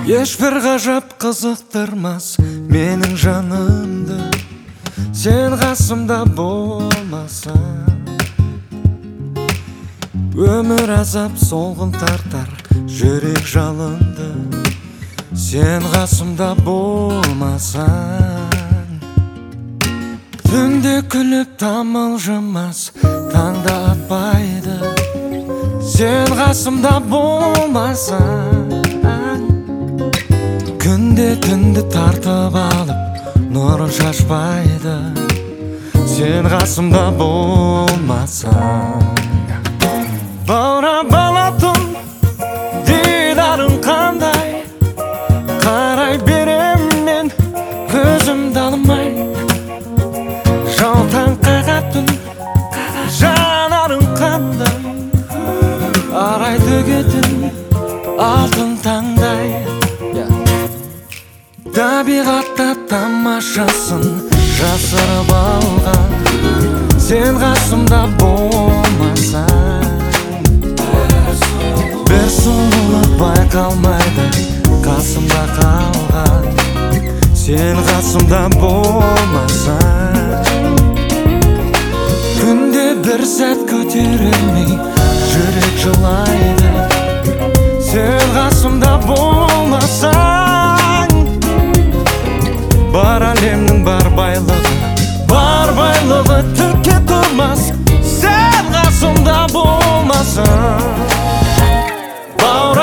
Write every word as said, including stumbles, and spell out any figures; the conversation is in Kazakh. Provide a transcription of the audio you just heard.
Ешбір ғажап қызықтырмас менің жанымды, сен қасымда болмасаң. Өмір азап солғын тартар жүрек жалынды, сен қасымда болмасаң. Түнде күліп тамылжымас таңда атпайды, сен қасымда болмасаң. Күнде түнді тартып алып нұрын шашпайды, сен қасымда болмасаң. Баурап алатын дидарың қандай, қарай берем мен көзімді алмай. Жаутаң қағатын жанарың қандай, арай төгетін алтын таңдай. Табиғатта тамашасын жасырып алған, сен қасымда болмасаң. Бір сұлулық байқалмайды қасымда қалған, сен қасымда болмасаң. Күнде бір сәт көтерілмей жүрек жылайды, сен қасымда болмасаң. Бар әлемнің бар байлығы, бар байлығы түкке тұрмас, сен қасымда болмасаң.